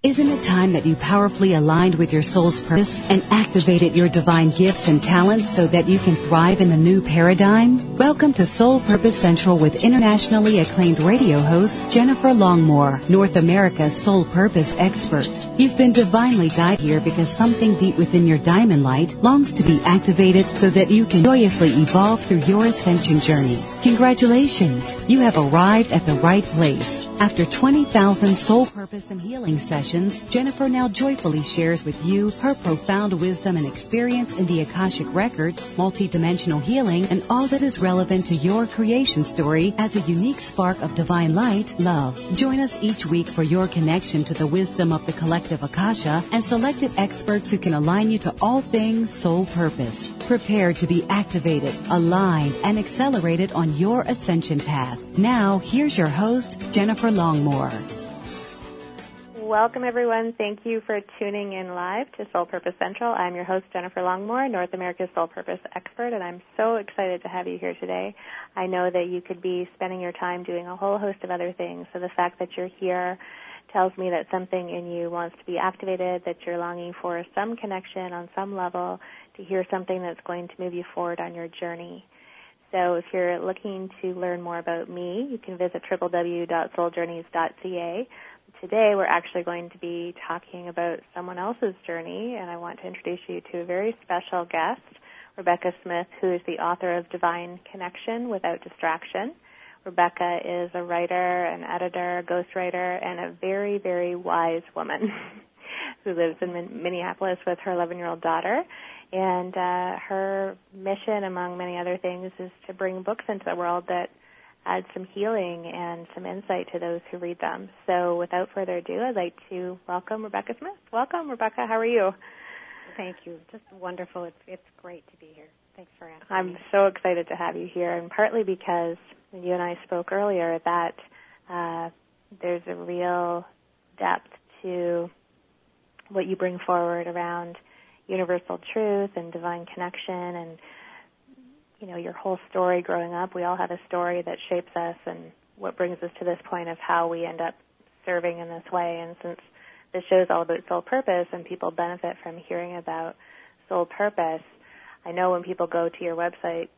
Isn't it time that you powerfully aligned with your soul's purpose and activated your divine gifts and talents so that you can thrive in the new paradigm? Welcome to Soul Purpose Central with internationally acclaimed radio host Jennifer Longmore, North America's soul purpose expert. You've been divinely guided here because something deep within your diamond light longs to be activated so that you can joyously evolve through your ascension journey. Congratulations! You have arrived at the right place. After 20,000 soul purpose and healing sessions, Jennifer now joyfully shares with you her profound wisdom and experience in the Akashic Records, multidimensional healing, and all that is relevant to your creation story as a unique spark of divine light, love. Join us each week for your connection to the wisdom of the collective Akasha and selected experts who can align you to all things soul purpose. Prepare to be activated, aligned, and accelerated on your ascension path. Now, here's your host, Jennifer Longmore. Welcome, everyone. Thank you for tuning in live to Soul Purpose Central. I'm your host, Jennifer Longmore, North America's Soul Purpose expert, and I'm so excited to have you here today. I know that you could be spending your time doing a whole host of other things, so the fact that you're here tells me that something in you wants to be activated, that you're longing for some connection on some level to hear something that's going to move you forward on your journey. So if you're looking to learn more about me, you can visit www.souljourneys.ca. Today we're actually going to be talking about someone else's journey, and I want to introduce you to a very special guest, Rebecca Smith, who is the author of Divine Connection Without Distraction. Rebecca is a writer, an editor, ghostwriter, and a very, very wise woman who lives in Minneapolis with her 11-year-old daughter. And her mission, among many other things, is to bring books into the world that add some healing and some insight to those who read them. So without further ado, I'd like to welcome Rebecca Smith. Welcome, Rebecca. How are you? Thank you. Just wonderful. It's great to be here. Thanks for asking I'm me. so excited to have you here, and partly because you and I spoke earlier that there's a real depth to what you bring forward around universal truth and divine connection and, you know, your whole story growing up. We all have a story that shapes us and what brings us to this point of how we end up serving in this way. And since this show is all about soul purpose and people benefit from hearing about soul purpose, I know when people go to your website,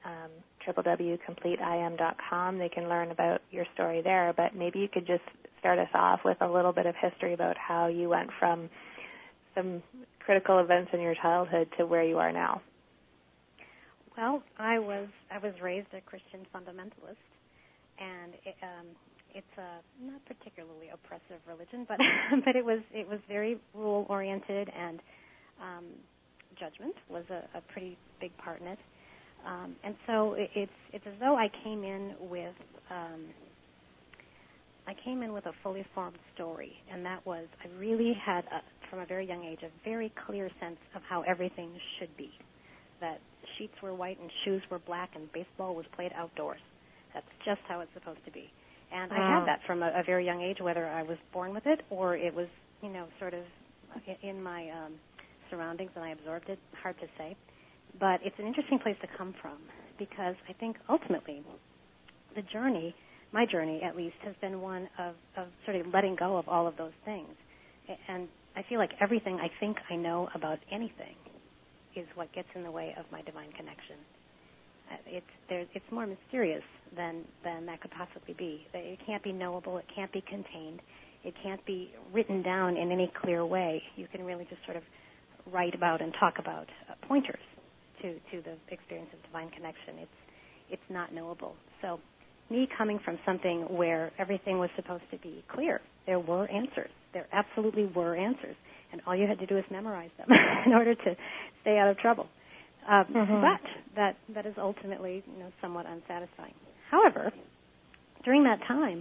www.completeiam.com, they can learn about your story there. But maybe you could just start us off with a little bit of history about how you went from some critical events in your childhood to where you are now. Well, I was raised a Christian fundamentalist, and it's a not particularly oppressive religion, but but it was very rule oriented, and judgment was a pretty big part in it. And so it's as though I came in with a fully formed story, and that was I really had from a very young age a very clear sense of how everything should be. That sheets were white and shoes were black and baseball was played outdoors. That's just how it's supposed to be. And I had that from a very young age, whether I was born with it or it was, you know, sort of in my surroundings and I absorbed it. Hard to say. But it's an interesting place to come from because I think ultimately the journey, my journey at least, has been one of sort of letting go of all of those things. And I feel like everything I think I know about anything is what gets in the way of my divine connection. It's more mysterious than that could possibly be. It can't be knowable. It can't be contained. It can't be written down in any clear way. You can really just sort of write about and talk about pointers to the experience of divine connection. It's not knowable. So me coming from something where everything was supposed to be clear, there were answers. There absolutely were answers. And all you had to do was memorize them in order to stay out of trouble. But that is ultimately, you know, somewhat unsatisfying. However, during that time,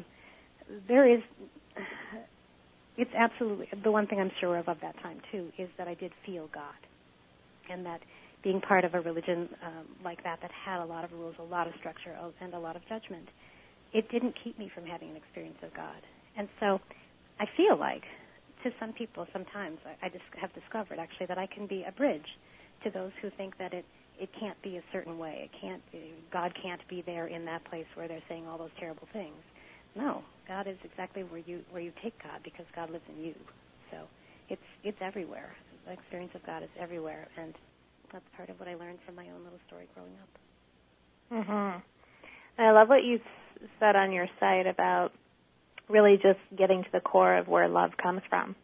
it's absolutely, the one thing I'm sure of that time, too, is that I did feel God. And that being part of a religion like that had a lot of rules, a lot of structure, and a lot of judgment, it didn't keep me from having an experience of God. And so I feel like, to some people sometimes, I just have discovered, actually, that I can be a bridge to those who think that it can't be a certain way. God can't be there in that place where they're saying all those terrible things. No, God is exactly where you take God because God lives in you. So it's everywhere. The experience of God is everywhere, and that's part of what I learned from my own little story growing up. Mhm. And I love what you said on your site about really just getting to the core of where love comes from.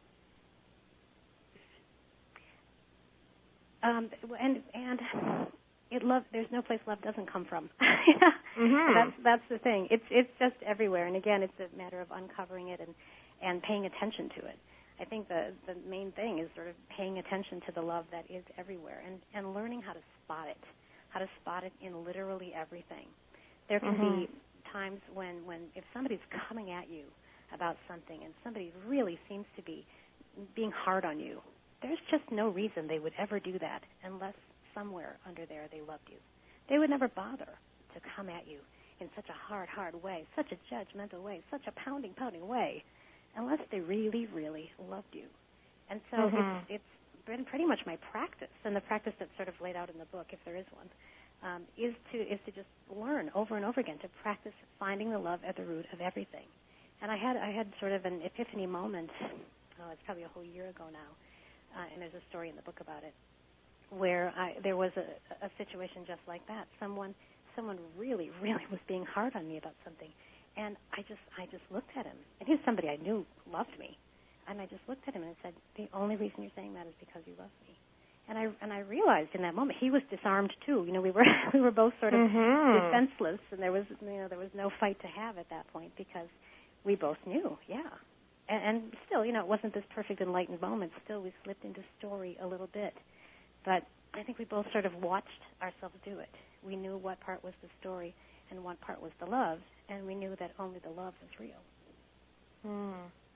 And there's no place love doesn't come from. That's the thing. It's just everywhere. And again, it's a matter of uncovering it and paying attention to it. I think the main thing is sort of paying attention to the love that is everywhere and learning how to spot it in literally everything. There can be times when if somebody's coming at you about something and somebody really seems to be being hard on you, there's just no reason they would ever do that unless somewhere under there they loved you. They would never bother to come at you in such a hard way, such a judgmental way, such a pounding way, unless they really, really loved you. And so it's been pretty much my practice, and the practice that's sort of laid out in the book, if there is one, is to just learn over and over again to practice finding the love at the root of everything. And I had sort of an epiphany moment. It's probably a whole year ago now, and there's a story in the book about it, where there was a situation just like that. Someone really, really was being hard on me about something, and I just looked at him, and he was somebody I knew loved me, and I just looked at him and said, "The only reason you're saying that is because you love me." And I realized in that moment he was disarmed too. You know, we were both sort of defenseless, and there was no fight to have at that point because we both knew, And still, it wasn't this perfect enlightened moment. Still, we slipped into story a little bit. But I think we both sort of watched ourselves do it. We knew what part was the story and what part was the love, and we knew that only the love was real.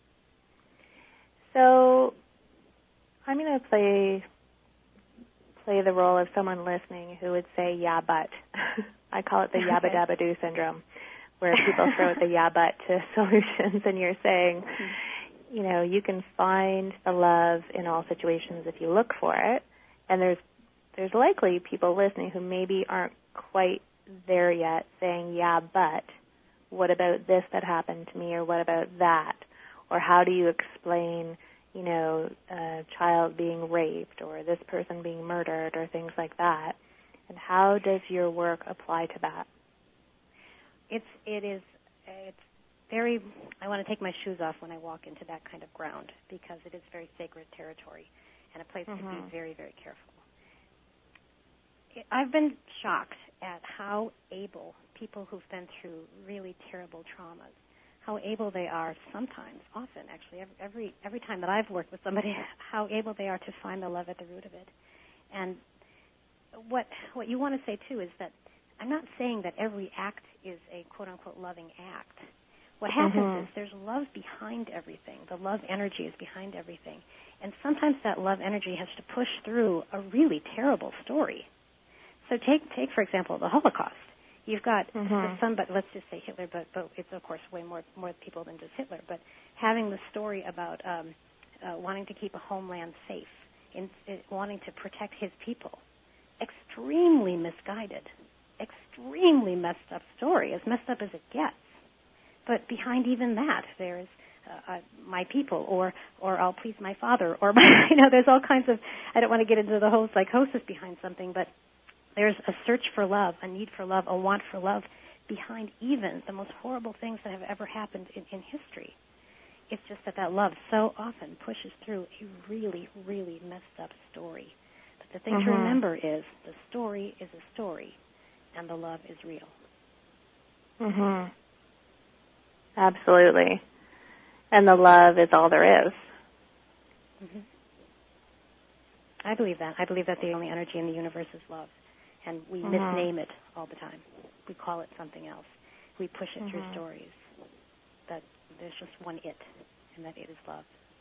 So I'm going to play the role of someone listening who would say, yeah, but. I call it the yabba dabba do syndrome, where people throw the yeah, but to solutions, and you're saying, you can find the love in all situations if you look for it. And there's likely people listening who maybe aren't quite there yet saying, yeah, but what about this that happened to me, or what about that? Or how do you explain, a child being raped or this person being murdered or things like that? And how does your work apply to that? It's very, I want to take my shoes off when I walk into that kind of ground because it is very sacred territory and a place to be very, very careful. I've been shocked at how able people who've been through really terrible traumas, how able they are sometimes, often actually, every time that I've worked with somebody, how able they are to find the love at the root of it. And what you want to say, too, is that I'm not saying that every act is a quote-unquote loving act. What happens is there's love behind everything. The love energy is behind everything. And sometimes that love energy has to push through a really terrible story. So take for example, the Holocaust. You've got somebody, let's just say Hitler, but it's, of course, way more people than just Hitler. But having the story about wanting to keep a homeland safe, wanting to protect his people, extremely misguided, extremely messed up story, as messed up as it gets. But behind even that, there's my people, or I'll please my father, or there's all kinds of. I don't want to get into the whole psychosis behind something, but there's a search for love, a need for love, a want for love behind even the most horrible things that have ever happened in history. It's just that love so often pushes through a really, really messed up story. But the thing to remember is the story is a story, and the love is real. Absolutely. And the love is all there is. I believe that. I believe that the only energy in the universe is love. And we misname it all the time. We call it something else. We push it through stories. That there's just one it, and that it is love.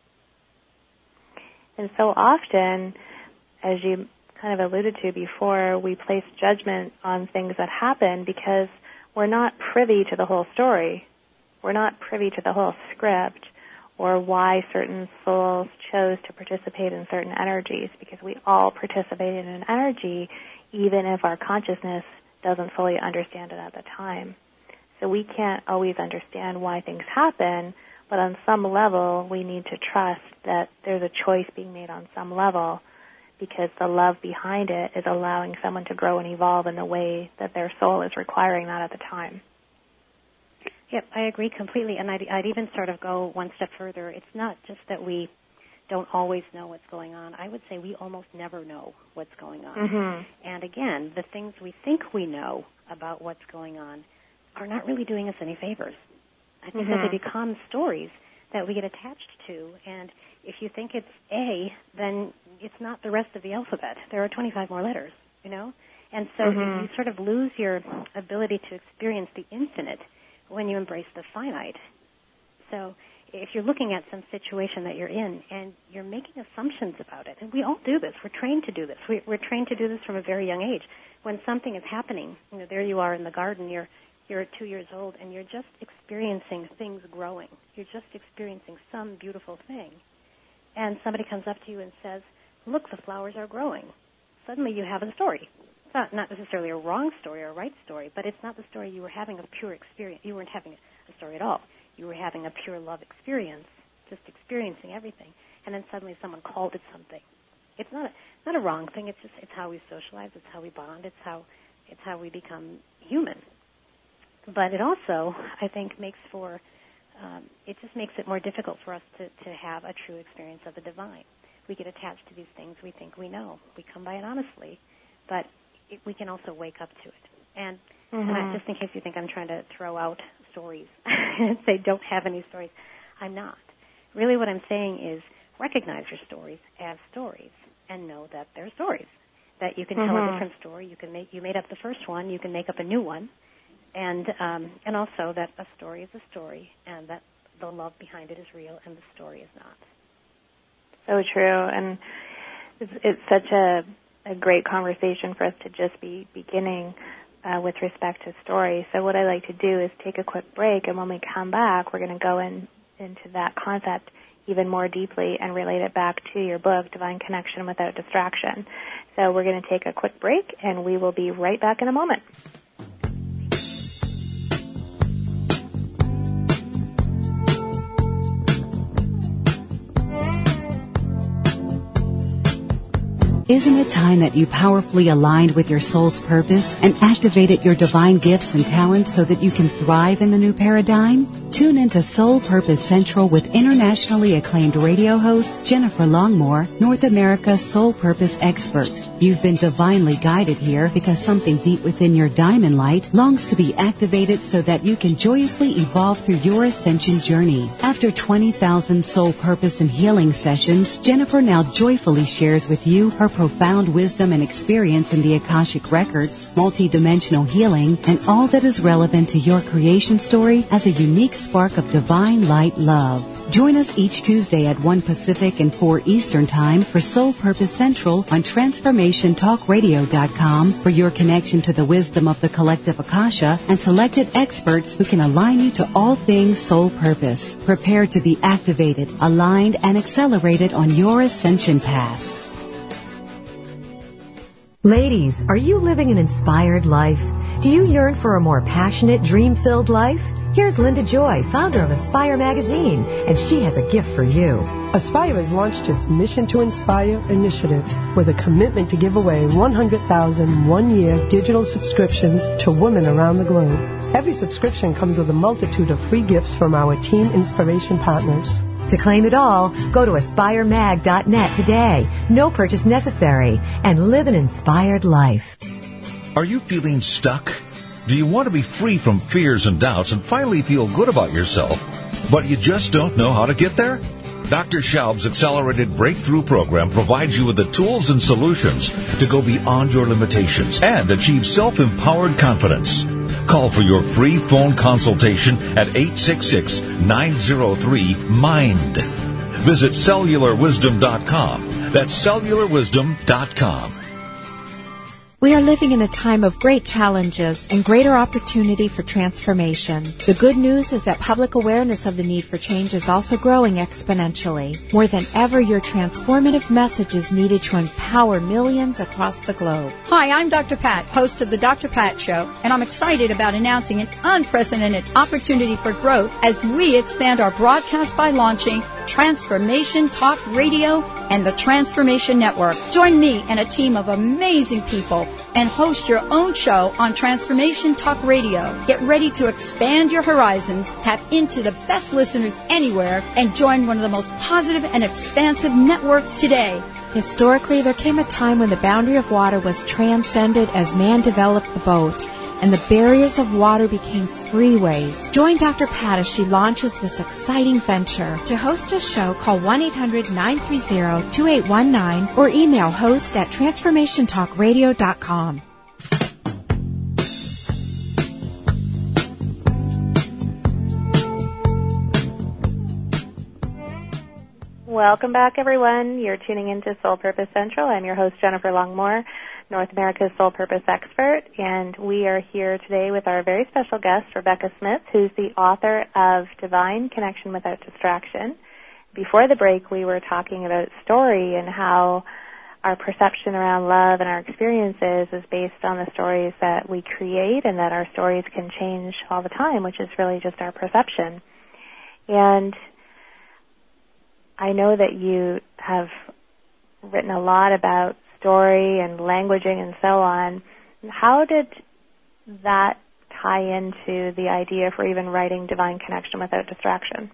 And so often, as you kind of alluded to before, we place judgment on things that happen because we're not privy to the whole story. We're not privy to the whole script or why certain souls chose to participate in certain energies, because we all participate in an energy even if our consciousness doesn't fully understand it at the time. So we can't always understand why things happen But on some level, we need to trust that there's a choice being made on some level, because the love behind it is allowing someone to grow and evolve in the way that their soul is requiring that at the time. Yep, I agree completely, and I'd even sort of go one step further. It's not just that we don't always know what's going on. I would say we almost never know what's going on. Mm-hmm. And again, the things we think we know about what's going on are not really doing us any favors. I think that they become stories that we get attached to, and if you think it's A, then it's not the rest of the alphabet. There are 25 more letters, you know? And so you sort of lose your ability to experience the infinite when you embrace the finite. So if you're looking at some situation that you're in and you're making assumptions about it, and we all do this. We're trained to do this. We're trained to do this from a very young age. When something is happening, you know, there you are in the garden, you're 2 years old, and you're just experiencing things growing. You're just experiencing some beautiful thing. And somebody comes up to you and says, look, the flowers are growing. Suddenly you have a story. It's not necessarily a wrong story or a right story, but it's not the story you were having a pure experience. You weren't having a story at all. You were having a pure love experience, just experiencing everything. And then suddenly someone called it something. It's not a wrong thing. It's how we socialize. It's how we bond. It's how we become human. But it also, I think, makes for it just makes it more difficult for us to have a true experience of the divine. We get attached to these things we think we know. We come by it honestly, but we can also wake up to it. And just in case you think I'm trying to throw out stories and say don't have any stories, I'm not. Really what I'm saying is recognize your stories as stories and know that they're stories, that you can tell a different story. You made up the first one. You can make up a new one. And also that a story is a story, and that the love behind it is real, and the story is not. So true, and it's such a great conversation for us to just be beginning with respect to story. So what I like to do is take a quick break, and when we come back, we're going to go into that concept even more deeply and relate it back to your book, Divine Connection Without Distraction. So we're going to take a quick break, and we will be right back in a moment. Isn't it time that you powerfully aligned with your soul's purpose and activated your divine gifts and talents so that you can thrive in the new paradigm? Tune into Soul Purpose Central with internationally acclaimed radio host Jennifer Longmore, North America's Soul Purpose expert. You've been divinely guided here because something deep within your diamond light longs to be activated so that you can joyously evolve through your ascension journey. After 20,000 soul purpose and healing sessions, Jennifer now joyfully shares with you her profound wisdom and experience in the Akashic Records, multidimensional healing, and all that is relevant to your creation story as a unique spark of divine light love. Join us each Tuesday at 1 Pacific and 4 Eastern Time for Soul Purpose Central on TransformationTalkRadio.com for your connection to the wisdom of the collective Akasha and selected experts who can align you to all things soul purpose. Prepare to be activated, aligned, and accelerated on your ascension path. Ladies, are you living an inspired life? Do you yearn for a more passionate, dream-filled life? Here's Linda Joy, founder of Aspire Magazine, and she has a gift for you. Aspire has launched its Mission to Inspire initiative with a commitment to give away 100,000 one-year digital subscriptions to women around the globe. Every subscription comes with a multitude of free gifts from our Team Inspiration partners. To claim it all, go to aspiremag.net today. No purchase necessary, and live an inspired life. Are you feeling stuck? Do you want to be free from fears and doubts and finally feel good about yourself, but you just don't know how to get there? Dr. Schaub's Accelerated Breakthrough Program provides you with the tools and solutions to go beyond your limitations and achieve self-empowered confidence. Call for your free phone consultation at 866-903-MIND. Visit cellularwisdom.com. That's cellularwisdom.com. We are living in a time of great challenges and greater opportunity for transformation. The good news is that public awareness of the need for change is also growing exponentially. More than ever, your transformative message is needed to empower millions across the globe. Hi, I'm Dr. Pat, host of the Dr. Pat Show, and I'm excited about announcing an unprecedented opportunity for growth as we expand our broadcast by launching Transformation Talk Radio and the Transformation Network. Join me and a team of amazing people and host your own show on Transformation Talk Radio. Get ready to expand your horizons, tap into the best listeners anywhere, and join one of the most positive and expansive networks today. Historically, there came a time when the boundary of water was transcended as man developed the boat, and the barriers of water became freeways. Join Dr. Pat as she launches this exciting venture. To host a show, call 1-800-930-2819 or email host@transformationtalkradio.com. Welcome back, everyone. You're tuning into Soul Purpose Central. I'm your host, Jennifer Longmore, North America's Soul Purpose expert, and we are here today with our very special guest, Rebecca Smith, who's the author of Divine Connection Without Distraction. Before the break, we were talking about story and how our perception around love and our experiences is based on the stories that we create, and that our stories can change all the time, which is really just our perception. And I know that you have written a lot about story and languaging and so on. How did that tie into the idea for even writing Divine Connection Without Distraction?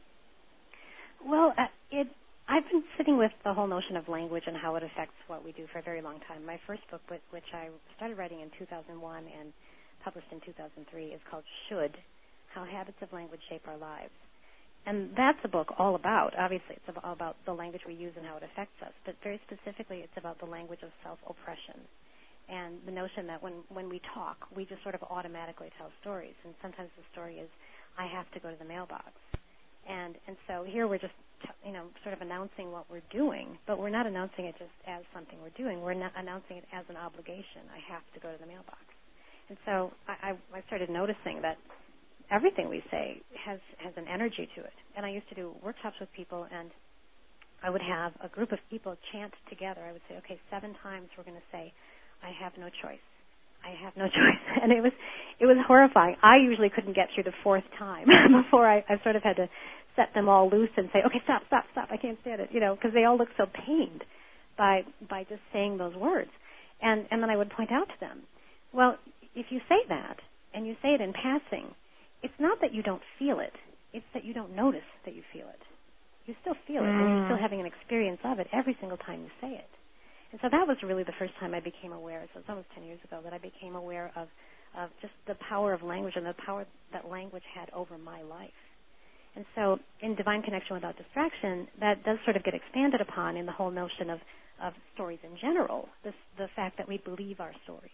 Well, I've been sitting with the whole notion of language and how it affects what we do for a very long time. My first book, which I started writing in 2001 and published in 2003, is called Should, How Habits of Language Shape Our Lives. And that's a book all about, obviously, it's all about the language we use and how it affects us, but very specifically it's about the language of self-oppression and the notion that when we talk, we just sort of automatically tell stories. And sometimes the story is, I have to go to the mailbox. And so here we're just, sort of announcing what we're doing, but we're not announcing it just as something we're doing. We're not announcing it as an obligation. I have to go to the mailbox. And so I started noticing that everything we say has an energy to it. And I used to do workshops with people, and I would have a group of people chant together. I would say, okay, 7 times we're going to say, I have no choice. I have no choice. And it was horrifying. I usually couldn't get through the 4th time before I sort of had to set them all loose and say, okay, stop. I can't stand it, because they all look so pained by just saying those words. And then I would point out to them, well, if you say that and you say it in passing, it's not that you don't feel it. It's that you don't notice that you feel it. You still feel it, and you're still having an experience of it every single time you say it. And so that was really the first time I became aware, so it's almost 10 years ago, that I became aware of just the power of language and the power that language had over my life. And so in Divine Connection Without Distraction, that does sort of get expanded upon in the whole notion of stories in general, the fact that we believe our stories.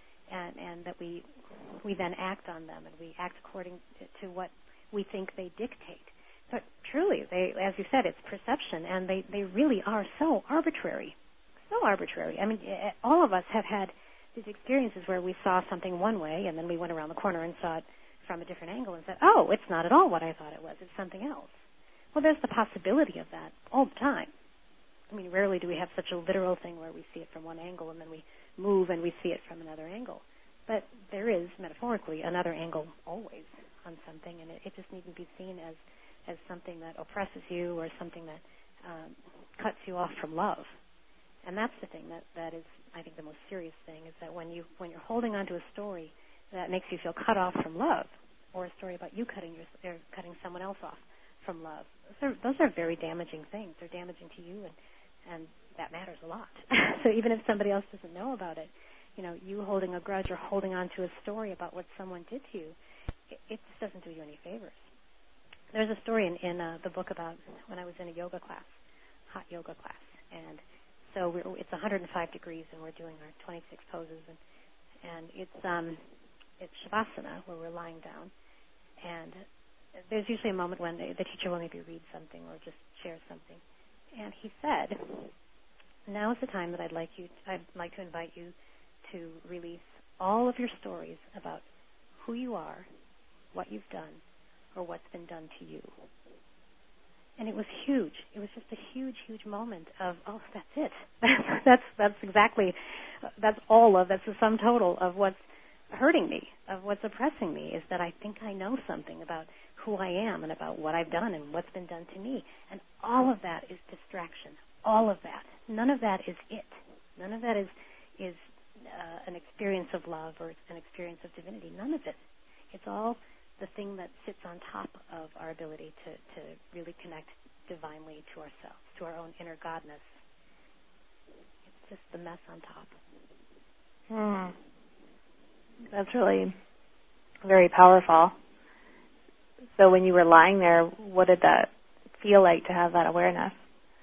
And that we then act on them, and we act according to what we think they dictate. But truly, as you said, it's perception, and they really are so arbitrary. So arbitrary. I mean, all of us have had these experiences where we saw something one way, and then we went around the corner and saw it from a different angle and said, oh, it's not at all what I thought it was. It's something else. Well, there's the possibility of that all the time. I mean, rarely do we have such a literal thing where we see it from one angle and then we move and we see it from another angle. But there is, metaphorically, another angle always on something, and it just needn't be seen as something that oppresses you or something that cuts you off from love. And that's the thing that is, I think, the most serious thing, is that when you're holding on to a story that makes you feel cut off from love, or a story about you cutting someone else off from love, those are very damaging things. They're damaging to you, and that matters a lot. So even if somebody else doesn't know about it, you holding a grudge or holding on to a story about what someone did to you, it just doesn't do you any favors. There's a story in the book about when I was in a yoga class, hot yoga class, and so it's 105 degrees, and we're doing our 26 poses, and it's Shavasana, where we're lying down, and there's usually a moment when the teacher will maybe read something or just share something, and he said, now is the time that I'd like to invite you to release all of your stories about who you are, what you've done, or what's been done to you. And it was huge. It was just a huge, huge moment of, oh, that's it. That's exactly, that's the sum total of what's hurting me, of what's oppressing me, is that I think I know something about who I am and about what I've done and what's been done to me. And all of that is distraction. All of that. None of that is it. None of that is an experience of love or an experience of divinity. None of it. It's all the thing that sits on top of our ability to really connect divinely to ourselves, to our own inner godness. It's just the mess on top. That's really very powerful. So when you were lying there, what did that feel like to have that awareness?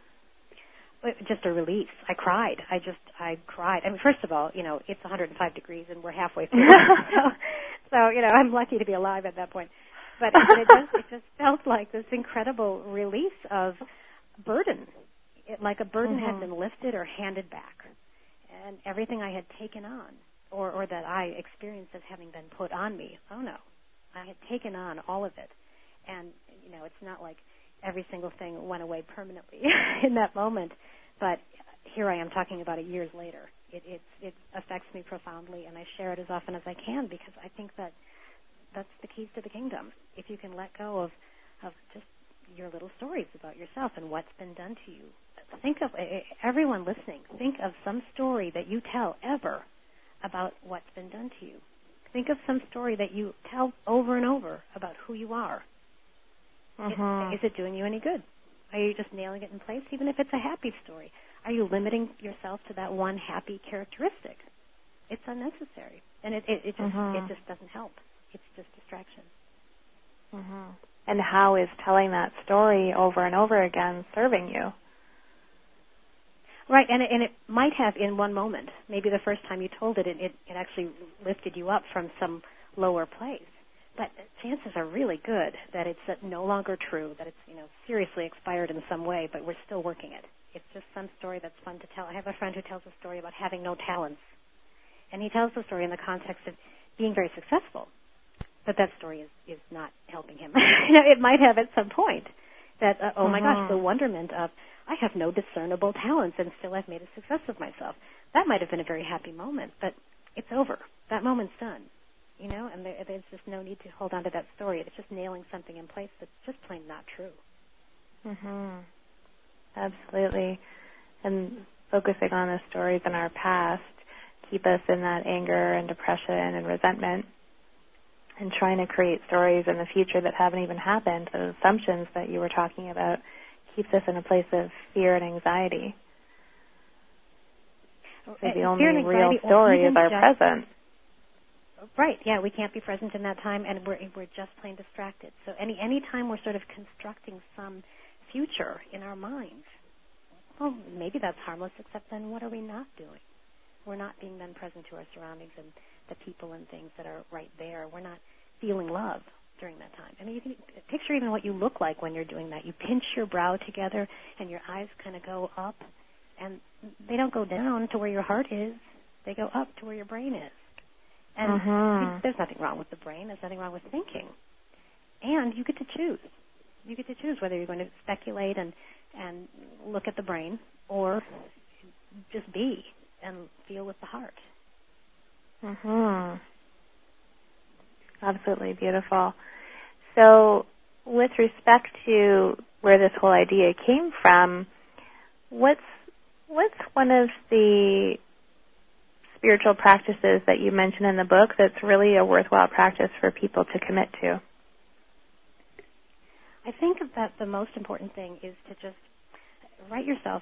Just a release. I cried. I cried. I mean, first of all, it's 105 degrees and we're halfway through. So, I'm lucky to be alive at that point. But it just felt like this incredible release of burden. Like a burden had been lifted or handed back. And everything I had taken on, or that I experienced as having been put on me, oh no. I had taken on all of it. And, it's not like every single thing went away permanently in that moment. But here I am talking about it years later. It affects me profoundly, and I share it as often as I can because I think that that's the keys to the kingdom. If you can let go of just your little stories about yourself and what's been done to you. Think of, everyone listening, think of some story that you tell ever about what's been done to you. Think of some story that you tell over and over about who you are. Is it doing you any good? Are you just nailing it in place, even if it's a happy story? Are you limiting yourself to that one happy characteristic? It's unnecessary, and it just doesn't help. It's just distraction. And how is telling that story over and over again serving you? Right, and it might have in one moment. Maybe the first time you told it, it actually lifted you up from some lower place. But chances are really good that it's no longer true, that it's seriously expired in some way, but we're still working it. It's just some story that's fun to tell. I have a friend who tells a story about having no talents, and he tells the story in the context of being very successful. But that story is not helping him. It might have at some point that, oh my gosh, the wonderment of, I have no discernible talents and still I've made a success of myself. That might have been a very happy moment, but it's over. That moment's done, and there's just no need to hold on to that story. It's just nailing something in place that's just plain not true. Absolutely. And focusing on the stories in our past keep us in that anger and depression and resentment, and trying to create stories in the future that haven't even happened, those assumptions that you were talking about, keeps us in a place of fear and anxiety. So the only real story is our present. Right, yeah, we can't be present in that time, and we're just plain distracted. So any time we're sort of constructing some future in our minds, well, maybe that's harmless, except then what are we not doing? We're not being then present to our surroundings and the people and things that are right there. We're not feeling love during that time. I mean, you can picture even what you look like when you're doing that. You pinch your brow together and your eyes kind of go up, and they don't go down to where your heart is. They go up to where your brain is. And there's nothing wrong with the brain. There's nothing wrong with thinking. And you get to choose. You get to choose whether you're going to speculate and look at the brain or just be and feel with the heart. Absolutely beautiful. So with respect to where this whole idea came from, what's one of the spiritual practices that you mention in the book that's really a worthwhile practice for people to commit to? I think that the most important thing is to just write yourself,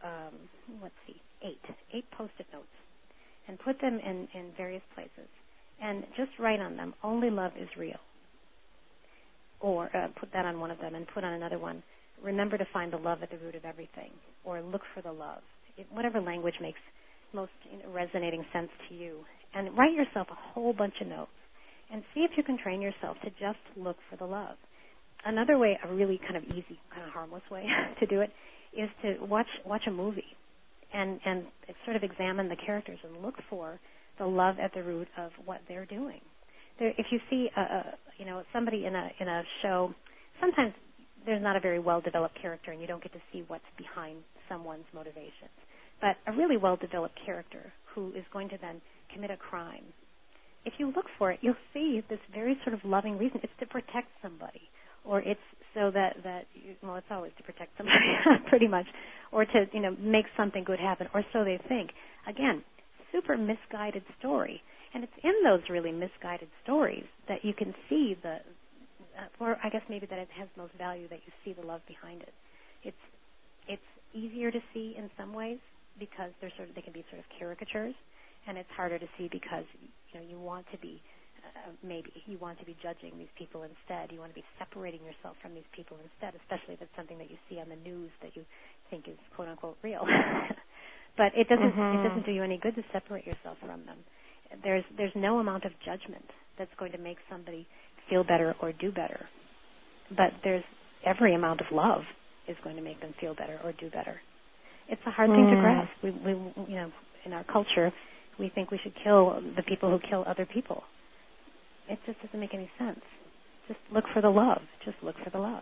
8 Post-it notes, and put them in various places. And just write on them, only love is real. Or put that on one of them and put on another one, remember to find the love at the root of everything. Or look for the love. Whatever language makes most resonating sense to you. And write yourself a whole bunch of notes. And see if you can train yourself to just look for the love. Another way, a really kind of easy, kind of harmless way to do it, is to watch a movie and sort of examine the characters and look for the love at the root of what they're doing. If you see, somebody in a show, sometimes there's not a very well-developed character, and you don't get to see what's behind someone's motivations. But a really well-developed character who is going to then commit a crime, if you look for it, you'll see this very sort of loving reason. It's to protect somebody, or it's so that it's always to protect somebody, pretty much, or to make something good happen, or so they think. Again, super misguided story, and it's in those really misguided stories that you can see or I guess maybe that it has most value, that you see the love behind it. It's easier to see in some ways because they can be sort of caricatures, and it's harder to see because you want to be you want to be judging these people instead. You want to be separating yourself from these people instead, especially if it's something that you see on the news that you think is quote unquote real. But it doesn't do you any good to separate yourself from them. There's no amount of judgment that's going to make somebody feel better or do better. But there's every amount of love is going to make them feel better or do better. It's a hard thing to grasp. We in our culture, we think we should kill the people who kill other people. It just doesn't make any sense. Just look for the love. Just look for the love.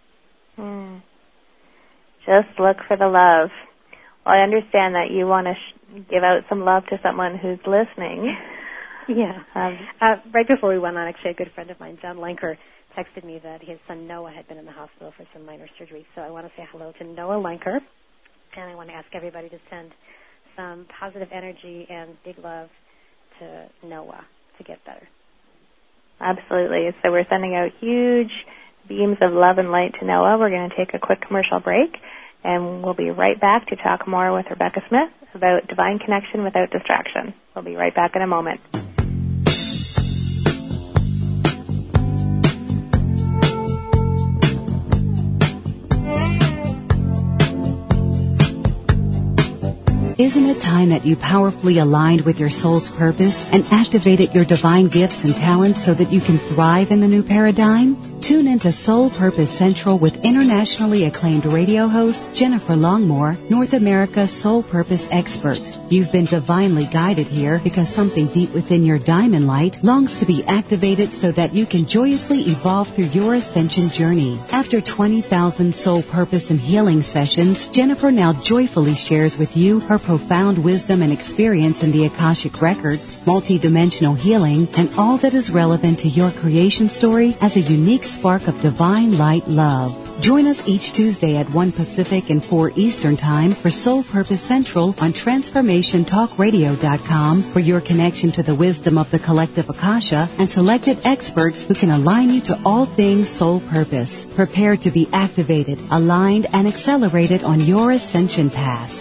Just look for the love. Well, I understand that you want to give out some love to someone who's listening. Yeah. Right before we went on, actually, a good friend of mine, John Lenker, texted me that his son Noah had been in the hospital for some minor surgery. So I want to say hello to Noah Lenker, and I want to ask everybody to send some positive energy and big love to Noah to get better. Absolutely. So we're sending out huge beams of love and light to Noah. We're going to take a quick commercial break, and we'll be right back to talk more with Rebecca Smith about divine connection without distraction. We'll be right back in a moment. Isn't it time that you powerfully aligned with your soul's purpose and activated your divine gifts and talents so that you can thrive in the new paradigm? Tune into Soul Purpose Central with internationally acclaimed radio host Jennifer Longmore, North America's Soul Purpose expert. You've been divinely guided here because something deep within your diamond light longs to be activated so that you can joyously evolve through your ascension journey. After 20,000 soul purpose and healing sessions, Jennifer now joyfully shares with you her profound wisdom and experience in the Akashic Record, multidimensional healing, and all that is relevant to your creation story as a unique spark of divine light love. Join us each Tuesday at 1 Pacific and 4 Eastern Time for Soul Purpose Central on TransformationTalkRadio.com for your connection to the wisdom of the collective Akasha and selected experts who can align you to all things soul purpose. Prepare to be activated, aligned, and accelerated on your ascension path.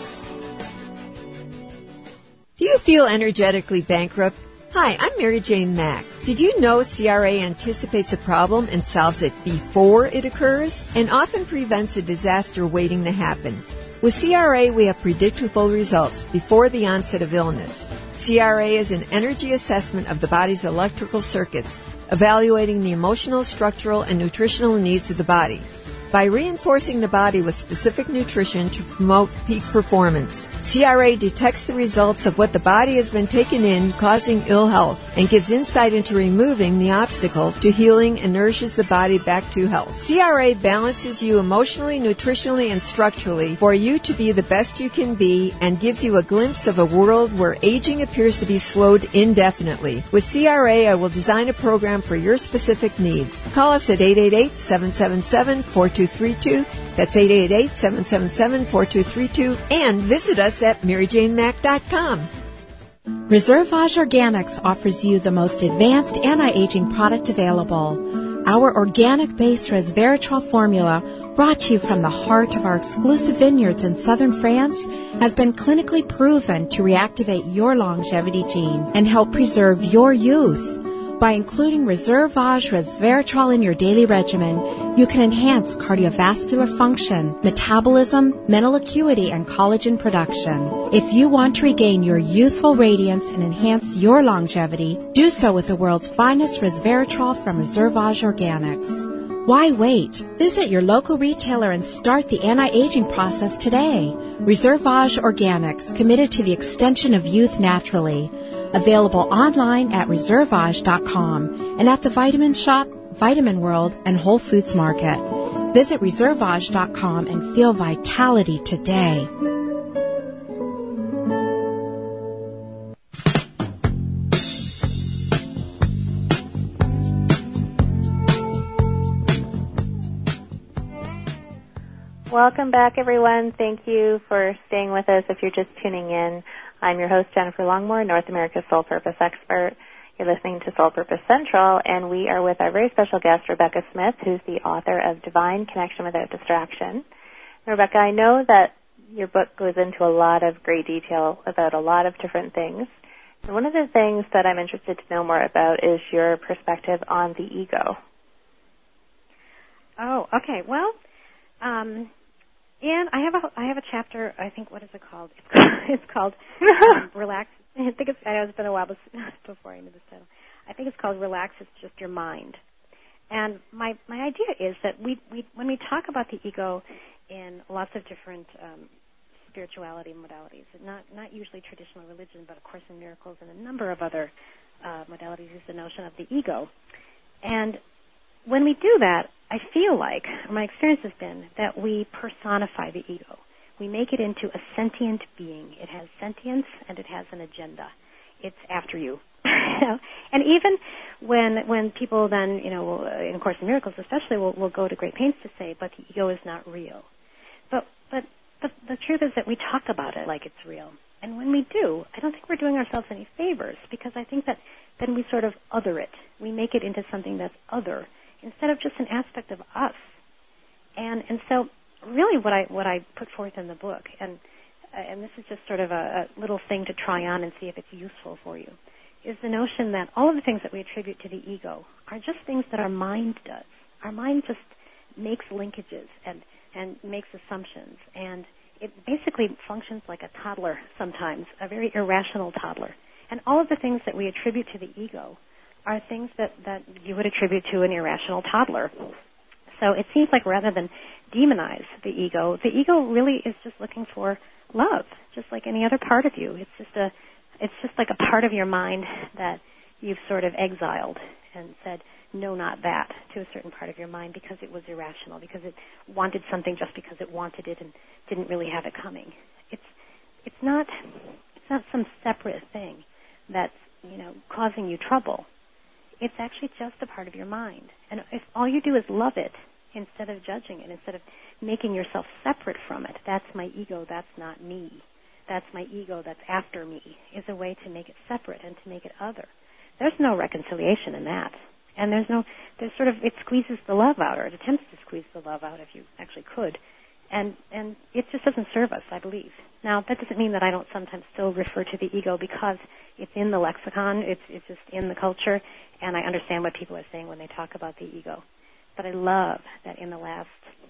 Do you feel energetically bankrupt? Hi, I'm Mary Jane Mack. Did you know CRA anticipates a problem and solves it before it occurs and often prevents a disaster waiting to happen? With CRA, we have predictable results before the onset of illness. CRA is an energy assessment of the body's electrical circuits, evaluating the emotional, structural, and nutritional needs of the body. By reinforcing the body with specific nutrition to promote peak performance, CRA detects the results of what the body has been taking in, causing ill health, and gives insight into removing the obstacle to healing and nourishes the body back to health. CRA balances you emotionally, nutritionally, and structurally for you to be the best you can be and gives you a glimpse of a world where aging appears to be slowed indefinitely. With CRA, I will design a program for your specific needs. Call us at 888-777-4232. That's 888-777-4232. And visit us at MaryJaneMack.com. Reservage Organics offers you the most advanced anti-aging product available. Our organic-based resveratrol formula, brought to you from the heart of our exclusive vineyards in southern France, has been clinically proven to reactivate your longevity gene and help preserve your youth. By including Reservage resveratrol in your daily regimen, you can enhance cardiovascular function, metabolism, mental acuity, and collagen production. If you want to regain your youthful radiance and enhance your longevity, do so with the world's finest resveratrol from Reservage Organics. Why wait? Visit your local retailer and start the anti-aging process today. Reservage Organics, committed to the extension of youth naturally. Available online at reservage.com and at the Vitamin Shop, Vitamin World, and Whole Foods Market. Visit reservage.com and feel vitality today. Welcome back, everyone. Thank you for staying with us. If you're just tuning in, I'm your host, Jennifer Longmore, North America's Soul Purpose expert. You're listening to Soul Purpose Central, and we are with our very special guest, Rebecca Smith, who's the author of Divine Connection Without Distraction. Rebecca, I know that your book goes into a lot of great detail about a lot of different things. And one of the things that I'm interested to know more about is your perspective on the ego. Oh, okay. Well, and I have a chapter. I think, what is it called? It's called Relax. I think it's been a while before I knew this title. I think it's called Relax. It's Just Your Mind. And my idea is that we when we talk about the ego in lots of different spirituality modalities, not usually traditional religion, but of course in miracles and a number of other modalities, use the notion of the ego. And when we do that, I feel like, or my experience has been, that we personify the ego. We make it into a sentient being. It has sentience and it has an agenda. It's after you. And even when people then, in Course in Miracles especially, will go to great pains to say, but the ego is not real. But the truth is that we talk about it like it's real. And when we do, I don't think we're doing ourselves any favors, because I think that then we sort of other it. We make it into something that's other, instead of just an aspect of us. And so really what I put forth in the book, and this is just sort of a little thing to try on and see if it's useful for you, is the notion that all of the things that we attribute to the ego are just things that our mind does. Our mind just makes linkages and makes assumptions, and it basically functions like a toddler sometimes, a very irrational toddler. And all of the things that we attribute to the ego are things that you would attribute to an irrational toddler. So it seems like rather than demonize the ego really is just looking for love, just like any other part of you. It's just like a part of your mind that you've sort of exiled and said, no, not that, to a certain part of your mind because it was irrational, because it wanted something just because it wanted it and didn't really have it coming. It's not some separate thing that's, causing you trouble. It's actually just a part of your mind. And if all you do is love it instead of judging it, instead of making yourself separate from it, that's my ego, that's not me. That's my ego, that's after me, is a way to make it separate and to make it other. There's no reconciliation in that. And it squeezes the love out, or it attempts to squeeze the love out if you actually could. And it just doesn't serve us, I believe. Now, that doesn't mean that I don't sometimes still refer to the ego because it's in the lexicon, it's just in the culture, and I understand what people are saying when they talk about the ego. But I love that in the last,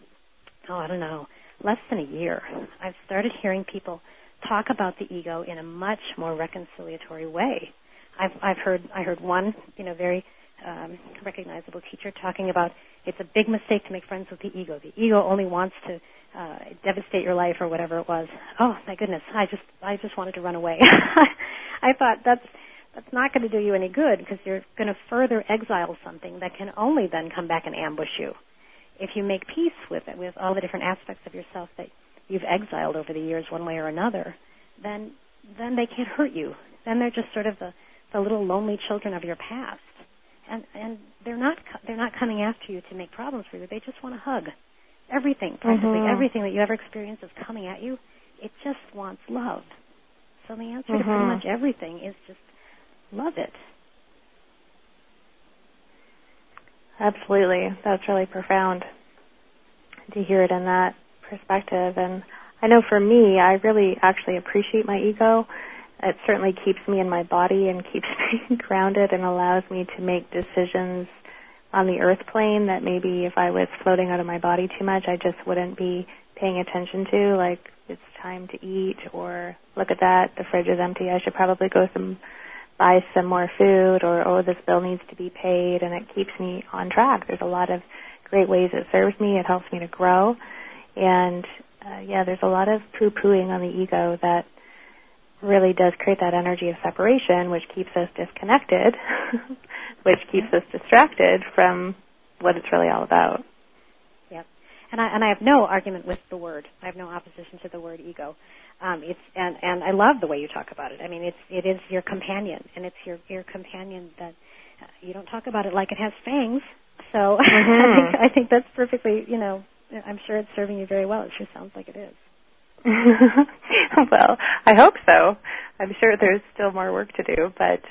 less than a year, I've started hearing people talk about the ego in a much more reconciliatory way. I heard one, very recognizable teacher talking about it's a big mistake to make friends with the ego. The ego only wants to devastate your life or whatever it was. Oh my goodness, I just wanted to run away. I thought that's not going to do you any good, because you're going to further exile something that can only then come back and ambush you. If you make peace with it, with all the different aspects of yourself that you've exiled over the years one way or another, then they can't hurt you. Then they're just sort of the little lonely children of your past. And they're not coming after you to make problems for you. They just want to hug. Everything, practically everything that you ever experience is coming at you. It just wants love. So the answer to pretty much everything is just love it. Absolutely. That's really profound to hear it in that perspective. And I know for me, I really actually appreciate my ego. It certainly keeps me in my body and keeps me grounded and allows me to make decisions on the earth plane that maybe if I was floating out of my body too much, I just wouldn't be paying attention to, like it's time to eat, or look at that, the fridge is empty, I should probably go buy some more food, or this bill needs to be paid, and it keeps me on track. There's a lot of great ways it serves me. It helps me to grow. And, there's a lot of poo-pooing on the ego that really does create that energy of separation, which keeps us disconnected, which keeps us distracted from what it's really all about. Yep. And I have no argument with the word. I have no opposition to the word ego. And I love the way you talk about it. I mean, it is your companion, and it's your companion that you don't talk about it like it has fangs. So I think that's perfectly, I'm sure it's serving you very well. It sure sounds like it is. Well, I hope so. I'm sure there's still more work to do, but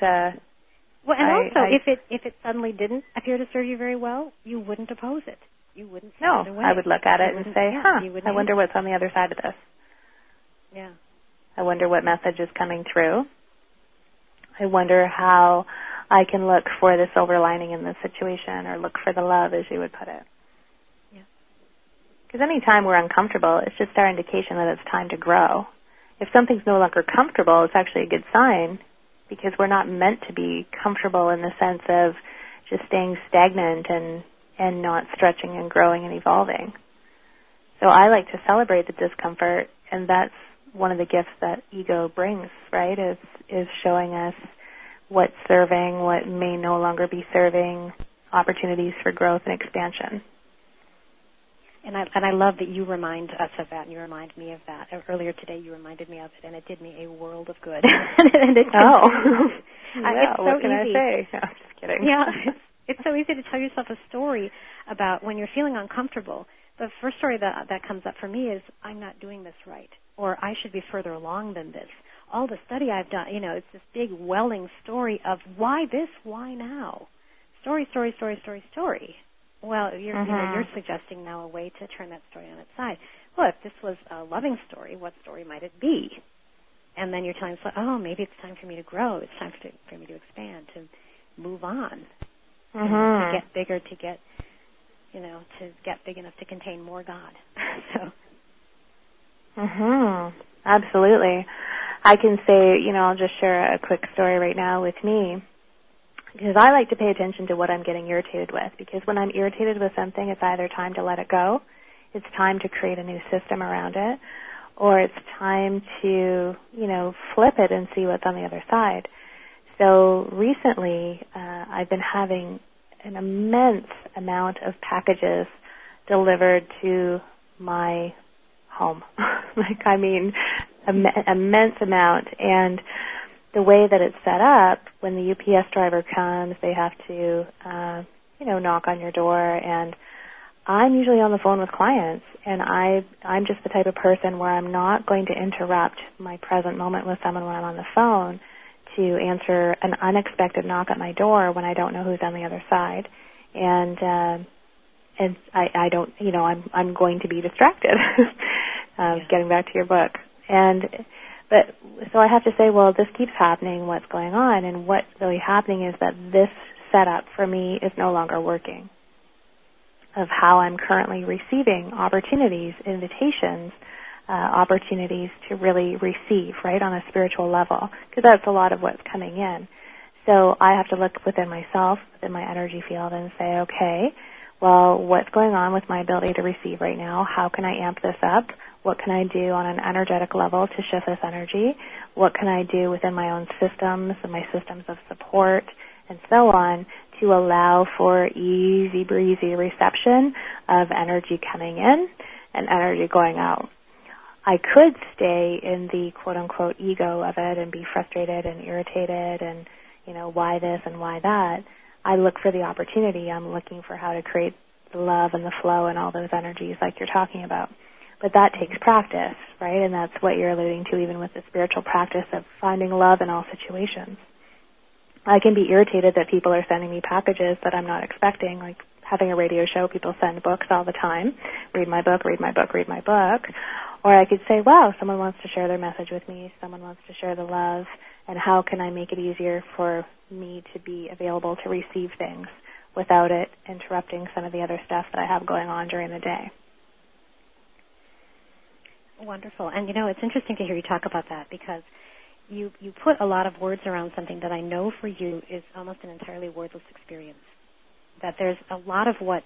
if it suddenly didn't appear to serve you very well, you wouldn't oppose it. You wouldn't. No, I would look at it and say, I wonder what's on the other side of this. Yeah. I wonder what message is coming through. I wonder how I can look for the silver lining in this situation, or look for the love, as you would put it. Because any time we're uncomfortable, it's just our indication that it's time to grow. If something's no longer comfortable, it's actually a good sign, because we're not meant to be comfortable in the sense of just staying stagnant and not stretching and growing and evolving. So I like to celebrate the discomfort, and that's one of the gifts that ego brings, right, is showing us what's serving, what may no longer be serving, opportunities for growth and expansion. And I love that you remind us of that, and you remind me of that. Earlier today, you reminded me of it, and it did me a world of good. What can I say? No, I'm just kidding. Yeah, it's so easy to tell yourself a story about when you're feeling uncomfortable. The first story that comes up for me is, I'm not doing this right, or I should be further along than this. All the study I've done, it's this big welling story of why this, why now? Story. Well, you're suggesting now a way to turn that story on its side. Well, if this was a loving story, what story might it be? And then you're telling yourself, maybe it's time for me to grow. It's time for me to expand, to move on, to get bigger, to get big enough to contain more God. Absolutely. I can say, I'll just share a quick story right now with me. Because I like to pay attention to what I'm getting irritated with. Because when I'm irritated with something, it's either time to let it go, it's time to create a new system around it, or it's time to, flip it and see what's on the other side. So recently, I've been having an immense amount of packages delivered to my home. Immense amount. And the way that it's set up, when the UPS driver comes, they have to, knock on your door, and I'm usually on the phone with clients, and I'm just the type of person where I'm not going to interrupt my present moment with someone when I'm on the phone to answer an unexpected knock at my door when I don't know who's on the other side, and I don't, I'm going to be distracted. Getting back to your book, But so I have to say, well, this keeps happening, what's going on? And what's really happening is that this setup for me is no longer working, of how I'm currently receiving opportunities, invitations, opportunities to really receive, right, on a spiritual level, because that's a lot of what's coming in. So I have to look within myself, within my energy field, and say, okay, well, what's going on with my ability to receive right now? How can I amp this up? What can I do on an energetic level to shift this energy? What can I do within my own systems and my systems of support and so on to allow for easy breezy reception of energy coming in and energy going out? I could stay in the quote-unquote ego of it and be frustrated and irritated and, why this and why that. I look for the opportunity. I'm looking for how to create the love and the flow and all those energies like you're talking about. But that takes practice, right? And that's what you're alluding to even with the spiritual practice of finding love in all situations. I can be irritated that people are sending me packages that I'm not expecting, like having a radio show, people send books all the time. Read my book, read my book, read my book. Or I could say, wow, someone wants to share their message with me, someone wants to share the love, and how can I make it easier for me to be available to receive things without it interrupting some of the other stuff that I have going on during the day. Wonderful. And, it's interesting to hear you talk about that, because you put a lot of words around something that I know for you is almost an entirely wordless experience. That there's a lot of what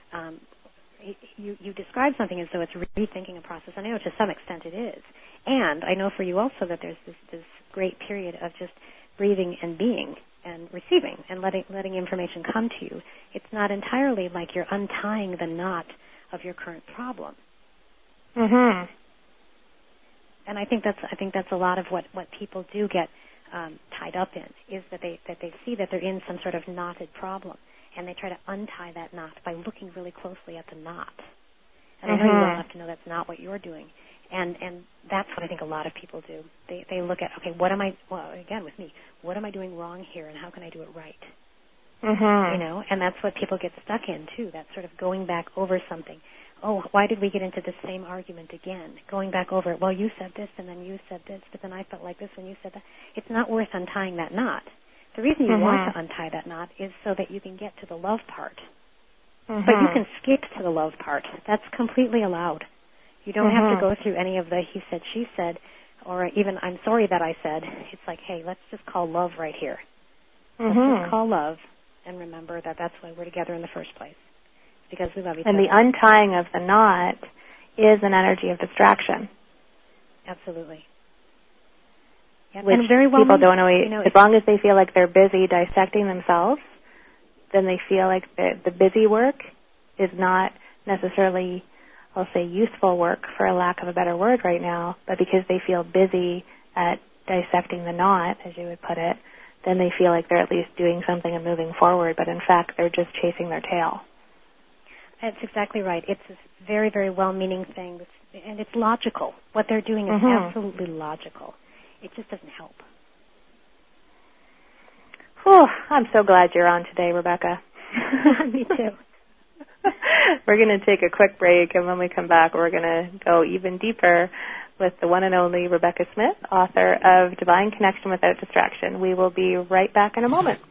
you describe something as though it's rethinking a process. I know to some extent it is. And I know for you also that there's this great period of just breathing and being and receiving and letting information come to you. It's not entirely like you're untying the knot of your current problem. Mhm. And I think that's a lot of what people do get tied up in, is that they see that they're in some sort of knotted problem, and they try to untie that knot by looking really closely at the knot. And I know you well enough to know that's not what you're doing. And that's what I think a lot of people do. They look at, okay, again with me, what am I doing wrong here, and how can I do it right? Mhm. And that's what people get stuck in too. That sort of going back over something. Oh, why did we get into the same argument again? Going back over it. Well, you said this, and then you said this, but then I felt like this when you said that. It's not worth untying that knot. The reason you want to untie that knot is so that you can get to the love part. But you can skip to the love part. That's completely allowed. You don't have to go through any of the he said, she said, or even I'm sorry that I said. It's like, hey, let's just call love right here. Let's just call love and remember that that's why we're together in the first place, because we love each other. And the untying of the knot is an energy of distraction. Absolutely. Yeah, Which and very well people don't always, as long as they feel like they're busy dissecting themselves, then they feel like the busy work is not necessarily, I'll say, useful work, for a lack of a better word right now, but because they feel busy at dissecting the knot, as you would put it, then they feel like they're at least doing something and moving forward, but in fact they're just chasing their tail. That's exactly right. It's a very, very well-meaning thing, and it's logical. What they're doing is absolutely logical. It just doesn't help. Whew, I'm so glad you're on today, Rebecca. Me too. We're going to take a quick break, and when we come back, we're going to go even deeper with the one and only Rebecca Smith, author of Divine Connection Without Distraction. We will be right back in a moment.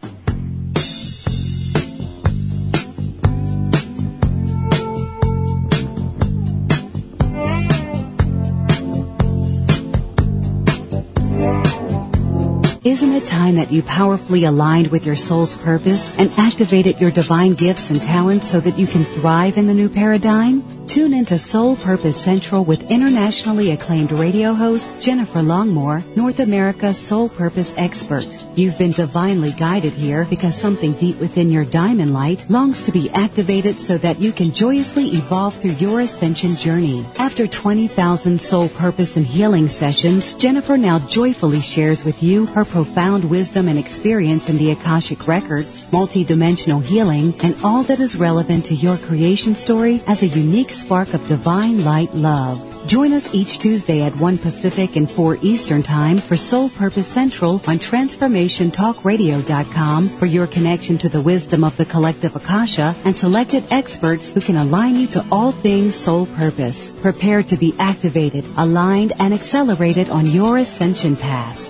Isn't it time that you powerfully aligned with your soul's purpose and activated your divine gifts and talents so that you can thrive in the new paradigm? Tune into Soul Purpose Central with internationally acclaimed radio host Jennifer Longmore, North America's Soul Purpose expert. You've been divinely guided here because something deep within your diamond light longs to be activated so that you can joyously evolve through your ascension journey. After 20,000 soul purpose and healing sessions, Jennifer now joyfully shares with you her profound wisdom and experience in the Akashic Records, multidimensional healing, and all that is relevant to your creation story as a unique spark of divine light love. Join us each Tuesday at 1 Pacific and 4 Eastern Time for Soul Purpose Central on TransformationTalkRadio.com for your connection to the wisdom of the collective Akasha and selected experts who can align you to all things soul purpose. Prepare to be activated, aligned, and accelerated on your ascension path.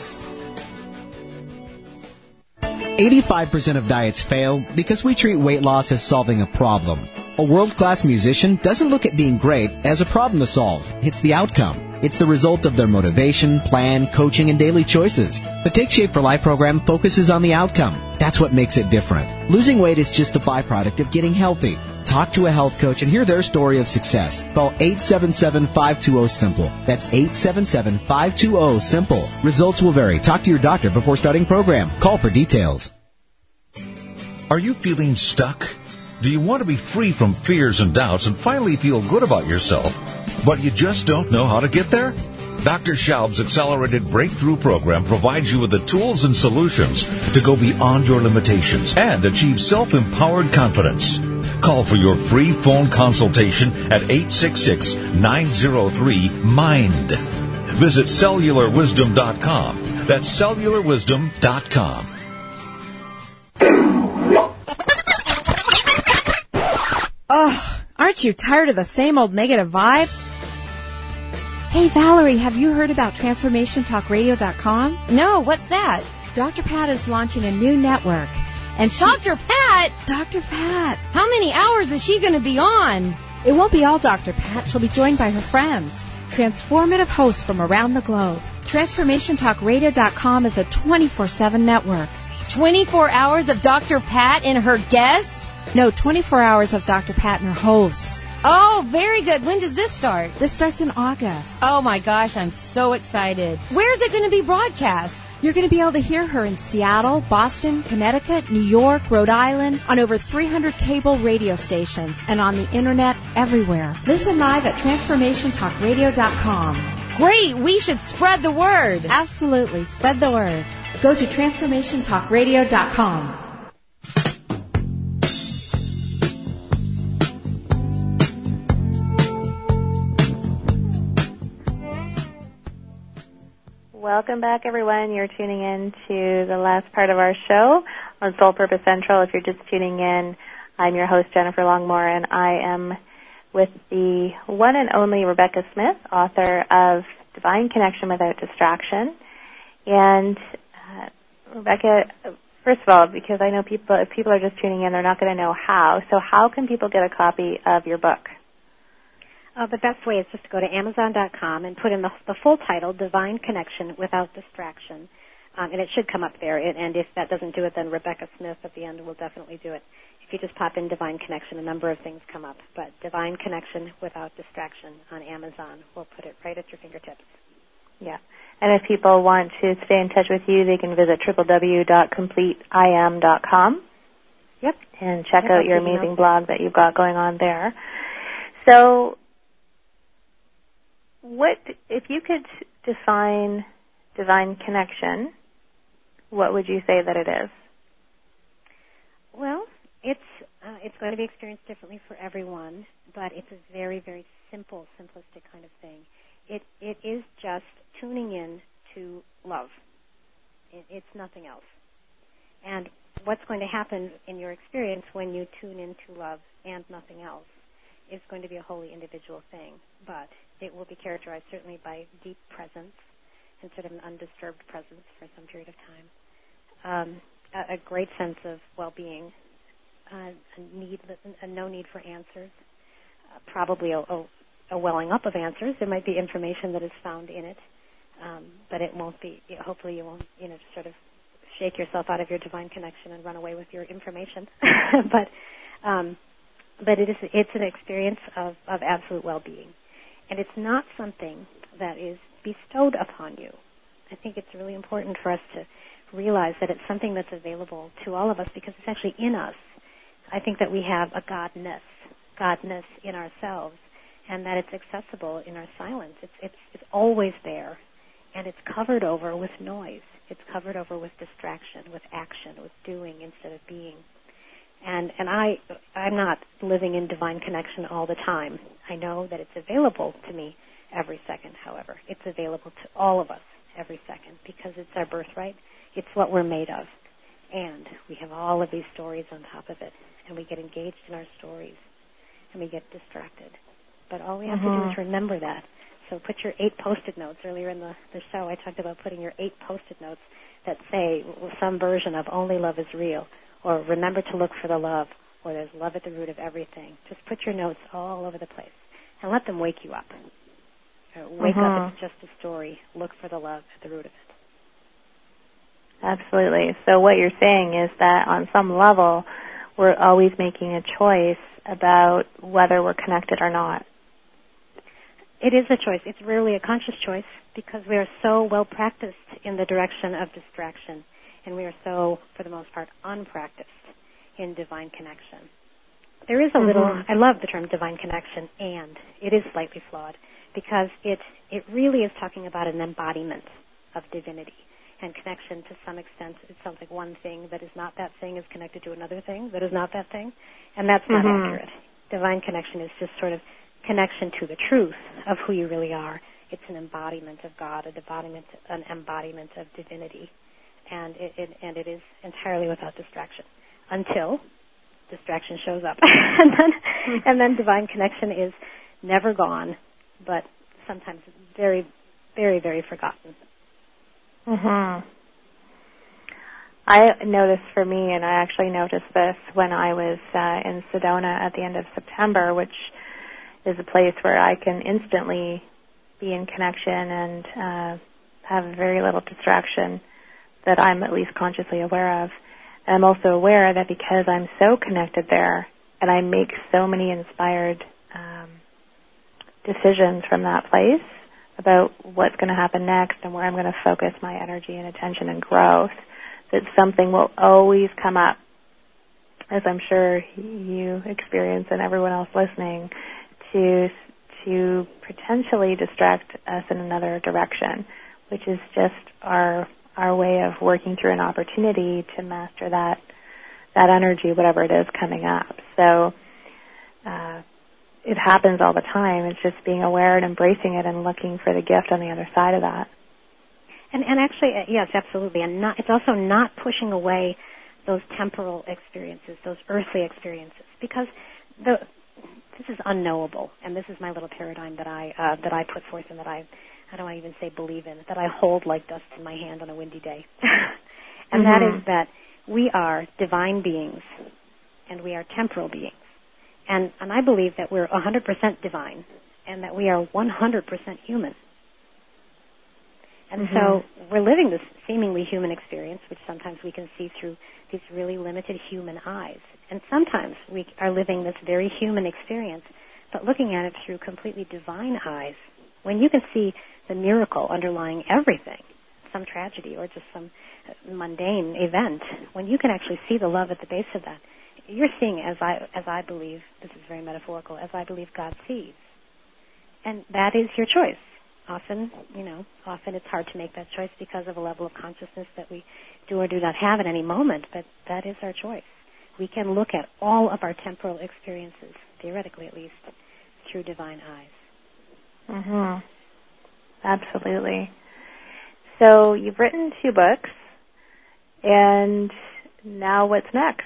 85% of diets fail because we treat weight loss as solving a problem. A world-class musician doesn't look at being great as a problem to solve. It's the outcome. It's the result of their motivation, plan, coaching, and daily choices. The Take Shape for Life program focuses on the outcome. That's what makes it different. Losing weight is just a byproduct of getting healthy. Talk to a health coach and hear their story of success. Call 877-520-SIMPLE. That's 877-520-SIMPLE. Results will vary. Talk to your doctor before starting program. Call for details. Are you feeling stuck? Do you want to be free from fears and doubts and finally feel good about yourself, but you just don't know how to get there? Dr. Schaub's Accelerated Breakthrough Program provides you with the tools and solutions to go beyond your limitations and achieve self-empowered confidence. Call for your free phone consultation at 866-903-MIND. Visit cellularwisdom.com. That's cellularwisdom.com. Ugh, aren't you tired of the same old negative vibe? Hey, Valerie, have you heard about TransformationTalkRadio.com? No, what's that? Dr. Pat is launching a new network. And Dr. Pat? Dr. Pat. How many hours is she going to be on? It won't be all Dr. Pat. She'll be joined by her friends, transformative hosts from around the globe. TransformationTalkRadio.com is a 24/7 network. 24 hours of Dr. Pat and her guests? No, 24 hours of Dr. Pat and her hosts. Oh, very good. When does this start? This starts in August. Oh my gosh, I'm so excited. Where's it going to be broadcast? You're going to be able to hear her in Seattle, Boston, Connecticut, New York, Rhode Island, on over 300 cable radio stations, and on the internet everywhere. Listen live at TransformationTalkRadio.com. Great, we should spread the word. Absolutely, spread the word. Go to TransformationTalkRadio.com. Welcome back, everyone. You're tuning in to the last part of our show on Soul Purpose Central. If you're just tuning in, I'm your host, Jennifer Longmore, and I am with the one and only Rebecca Smith, author of Divine Connection Without Distraction. And Rebecca, first of all, because I know if people are just tuning in, they're not going to know how. So how can people get a copy of your book? The best way is just to go to Amazon.com and put in the full title, Divine Connection Without Distraction, and it should come up there. And if that doesn't do it, then Rebecca Smith at the end will definitely do it. If you just pop in Divine Connection, a number of things come up. But Divine Connection Without Distraction on Amazon, we'll put it right at your fingertips. Yeah. And if people want to stay in touch with you, they can visit www.completeiam.com. Yep. And check out your amazing blog that you've got going on there. So, what if you could define divine connection, what would you say that it is? Well, it's going to be experienced differently for everyone, but it's a very, very simple, simplistic kind of thing. It is just tuning in to love. It's nothing else. And what's going to happen in your experience when you tune into love and nothing else is going to be a wholly individual thing, but it will be characterized certainly by deep presence and sort of an undisturbed presence for some period of time. A great sense of well-being, no need for answers, probably a welling up of answers. There might be information that is found in it, but it won't be. Hopefully, you won't, sort of shake yourself out of your divine connection and run away with your information. But it's an experience of absolute well-being, and it's not something that is bestowed upon you. I think it's really important for us to realize that it's something that's available to all of us because it's actually in us. I think that we have a godness in ourselves, and that it's accessible in our silence. It's always there, and it's covered over with noise. It's covered over with distraction, with action, with doing instead of being. And I'm not living in divine connection all the time. I know that it's available to me every second, however. It's available to all of us every second because it's our birthright. It's what we're made of. And we have all of these stories on top of it, and we get engaged in our stories, and we get distracted. But all we have to do is remember that. So put your 8 Post-it notes. Earlier in the show, I talked about putting your 8 Post-it notes that say some version of only love is real, or remember to look for the love, or there's love at the root of everything. Just put your notes all over the place and let them wake you up. Wake up, it's just a story. Look for the love at the root of it. Absolutely. So what you're saying is that on some level, we're always making a choice about whether we're connected or not. It is a choice. It's rarely a conscious choice because we are so well practiced in the direction of distraction, and we are so, for the most part, unpracticed in divine connection. There is a little, I love the term divine connection, and it is slightly flawed because it really is talking about an embodiment of divinity. And connection, to some extent, it sounds like one thing that is not that thing is connected to another thing that is not that thing, and that's not accurate. Divine connection is just sort of connection to the truth of who you really are. It's an embodiment of God, an embodiment of divinity, and it is entirely without distraction until distraction shows up, and then divine connection is never gone, but sometimes very, very, very forgotten. I noticed for me, and I actually noticed this when I was in Sedona at the end of September, which is a place where I can instantly be in connection and have very little distraction that I'm at least consciously aware of. And I'm also aware that because I'm so connected there and I make so many inspired decisions from that place about what's going to happen next and where I'm going to focus my energy and attention and growth, that something will always come up, as I'm sure you experience and everyone else listening, to potentially distract us in another direction, which is just our way of working through an opportunity to master that energy, whatever it is coming up. So it happens all the time. It's just being aware and embracing it and looking for the gift on the other side of that. And actually, yes, absolutely. And it's also not pushing away those temporal experiences, those earthly experiences, because this is unknowable, and this is my little paradigm that I put forth and that I don't want to even say believe in, that I hold like dust in my hand on a windy day. And that is that we are divine beings, and we are temporal beings. And I believe that we're 100% divine, and that we are 100% human. And so we're living this seemingly human experience, which sometimes we can see through these really limited human eyes. And sometimes we are living this very human experience, but looking at it through completely divine eyes. When you can see the miracle underlying everything, some tragedy or just some mundane event, when you can actually see the love at the base of that, you're seeing as I believe, this is very metaphorical, as I believe God sees. And that is your choice. Often it's hard to make that choice because of a level of consciousness that we do or do not have at any moment, but that is our choice. We can look at all of our temporal experiences, theoretically at least, through divine eyes. Absolutely. So you've written 2 books, and now what's next?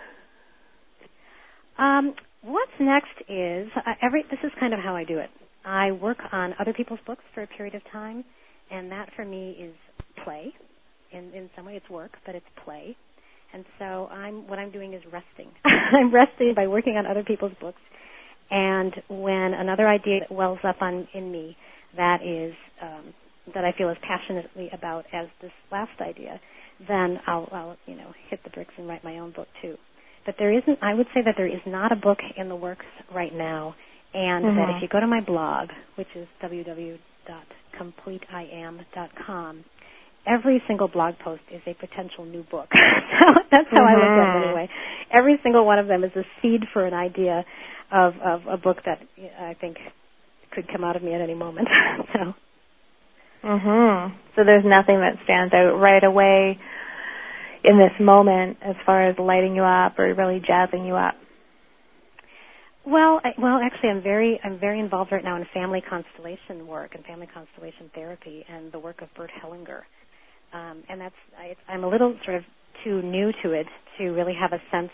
What's next is, this is kind of how I do it. I work on other people's books for a period of time, and that for me is play. In some way it's work, but it's play. And so what I'm doing is resting. I'm resting by working on other people's books. And when another idea wells up in me that I feel as passionately about as this last idea, then I'll hit the bricks and write my own book too. But I would say that there is not a book in the works right now, and that if you go to my blog, which is www.completeiam.com, every single blog post is a potential new book. So that's how I look at it anyway. Every single one of them is a seed for an idea of a book that I think could come out of me at any moment. So there's nothing that stands out right away in this moment as far as lighting you up or really jazzing you up. Well, actually, I'm very involved right now in family constellation work and family constellation therapy and the work of Bert Hellinger, and I'm a little sort of too new to it to really have a sense,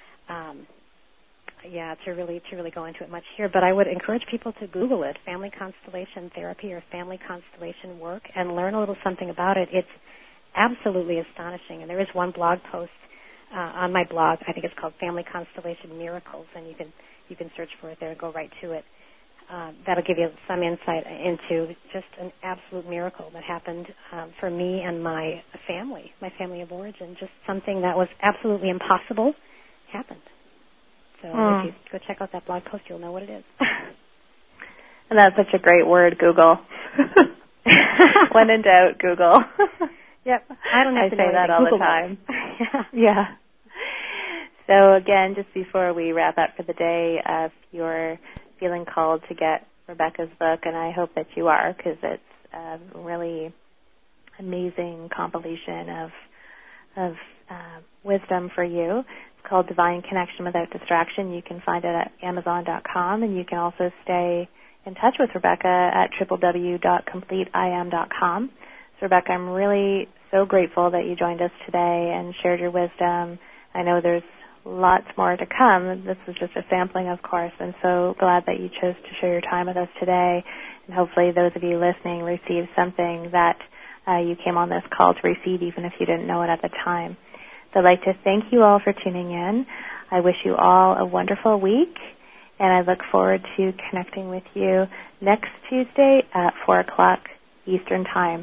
to really go into it much here. But I would encourage people to Google it, family constellation therapy or family constellation work, and learn a little something about it. It's absolutely astonishing, and there is one blog post on my blog. I think it's called Family Constellation Miracles, and you can search for it there and go right to it. That'll give you some insight into just an absolute miracle that happened for me and my family of origin. Just something that was absolutely impossible happened. So if you go check out that blog post, you'll know what it is. And that's such a great word, Google. When in doubt, Google. Yep. I say that all the time. Yeah. So again, just before we wrap up for the day, if you're feeling called to get Rebecca's book, and I hope that you are, because it's a really amazing compilation of wisdom for you. It's called Divine Connection Without Distraction. You can find it at Amazon.com, and you can also stay in touch with Rebecca at www.completeiam.com. So Rebecca, I'm really so grateful that you joined us today and shared your wisdom. I know there's lots more to come. This was just a sampling, of course, and so glad that you chose to share your time with us today. And hopefully those of you listening received something that you came on this call to receive, even if you didn't know it at the time. So I'd like to thank you all for tuning in. I wish you all a wonderful week, and I look forward to connecting with you next Tuesday at 4 o'clock Eastern Time.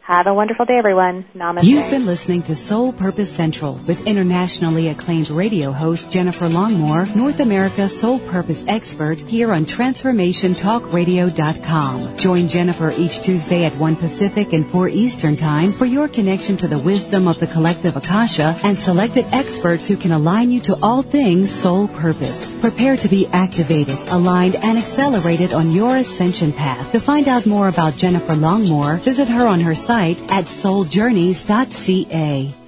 Have a wonderful day, everyone. Namaste. You've been listening to Soul Purpose Central with internationally acclaimed radio host Jennifer Longmore, North America's Soul Purpose expert, here on TransformationTalkRadio.com. Join Jennifer each Tuesday at 1 Pacific and 4 Eastern Time for your connection to the wisdom of the collective Akasha and selected experts who can align you to all things soul purpose. Prepare to be activated, aligned, and accelerated on your ascension path. To find out more about Jennifer Longmore, visit her on her site at souljourneys.ca.